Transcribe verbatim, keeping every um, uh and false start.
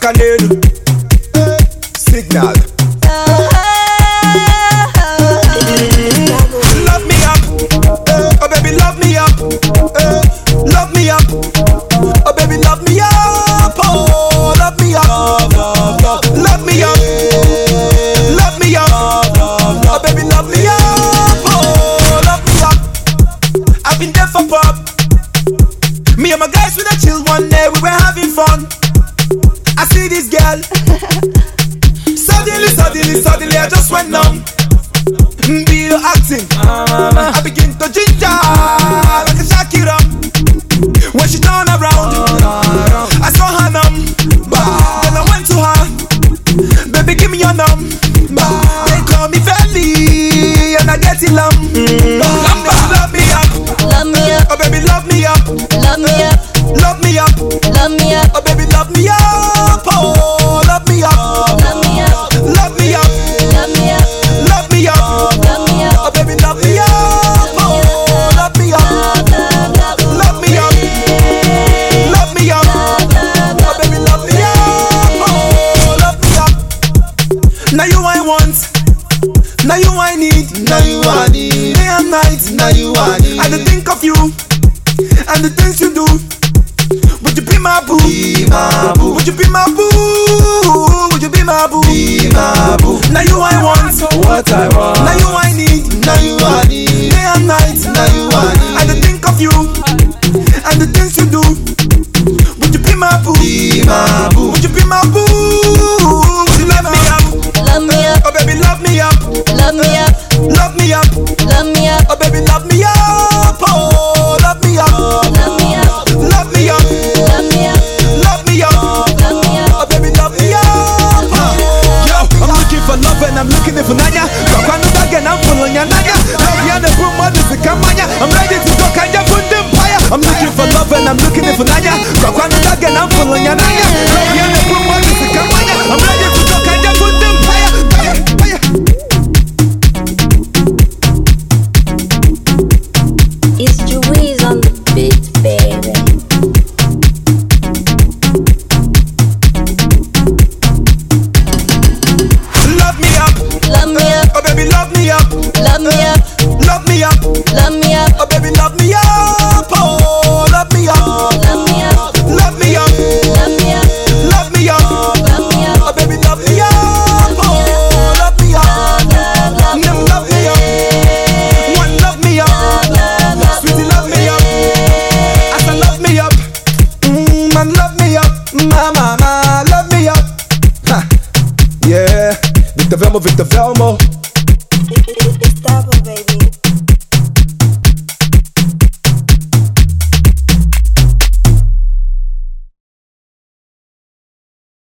Bacanero. Signal. Love me up, oh baby, love me up, love me up, oh baby, love me up, oh love me up, love me up, love me up, oh baby, love me up, oh love me up. I've been there for pop. Me and my guys with a chill one day, we were having fun. I see this girl. Suddenly, suddenly, suddenly I just went numb. Be the acting. I begin to ginger like a Shakira. When she turned around, I saw her numb. Then I went to her. Baby, give me your numb. They call me Feli and I get it lump. Love me up, Love me up, oh baby, love me up, love me up, love me up, love me up, oh baby, love me up, oh love me up, love me up, love me up, love me up, love me up, love me up, oh baby, love me up, oh love me up, love me up, love me up, oh baby, love me up, oh love me up. Now you I want, now you I need, Now you I need, day and night. now you I need. I dey think of you and the things you do. Would you be my boo? Be my boo, Would you be my boo? Would you be my boo? be my boo. Now you I want, What I want, now you I need, now you I need. day and night. Now you I need. I dey think of you and the things you do. Would you be my boo? Be my boo, Would you be my boo? Would you love me up? love me up, Oh baby, love me up, love me up, love me up. love me up, Oh baby, love me up, oh love me up, love me up, love me up, love me up, love me up. love me up. Oh baby, love me up. Yo, I'm looking for love and I'm looking for Nanya. Kwano again, I'm full on your Nanya. Love ya the boom, mother to Kamanya. I'm ready to go Kanya put them fire. I'm looking for love and I'm looking for Nanya. Kwano again, I'm full on your Nanya. Love ya the boom, mother to Kamanya. I'm ready to go Kanya put them fire. Fire, fire. It's Juiz on the beat, baby. Love me up, Love me up, oh baby, love me up, love me up, love me up, love me up, oh baby, love me up, oh love me up, love me up, love me up, love me up, love me up, love me up. oh baby, love me up, oh love me up, them love me up, one love me up, sweetie love me up, I said love me up, mm, man love me up, ma ma ma love me up, ha, yeah, Victor Velmo, Victor Velmo. It's double, baby.